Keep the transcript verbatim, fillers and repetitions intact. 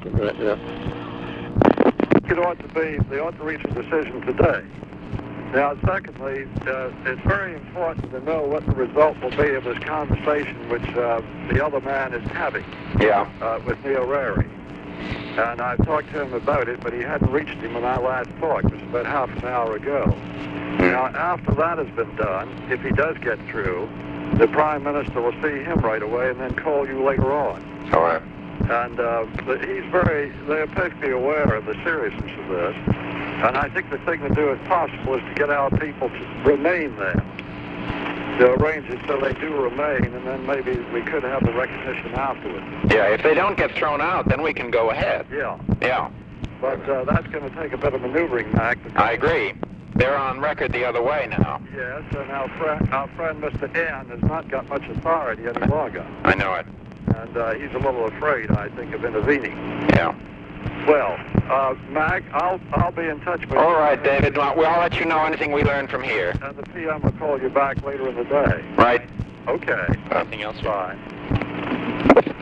Right, yeah. It ought to be, they ought to reach a decision today. Now, secondly, uh, it's very important to know what the result will be of this conversation which uh, the other man is having Yeah. uh, with Neil Rary. And I've talked to him about it, but he hadn't reached him when I last talked. It was about half an hour ago. Now, after that has been done, if he does get through, the Prime Minister will see him right away and then call you later on. All right. And uh, he's very, they're perfectly aware of the seriousness of this. And I think the thing to do, if possible, is to get our people to remain there. To arrange it so they do remain, and then maybe we could have the recognition afterwards. Yeah, if they don't get thrown out, then we can go ahead. Yeah. Yeah. But uh, that's going to take a bit of maneuvering, Mac. I agree. They're on record the other way now. Yes, and our friend, our friend Mister N has not got much authority any longer. I know it. And uh, he's a little afraid, I think, of intervening. Yeah. Well, uh, Mac, I'll I'll be in touch with you. All right, David. Well, I'll let you know anything we learn from here. And the P M will call you back later in the day. Right. Okay. Anything else? Bye.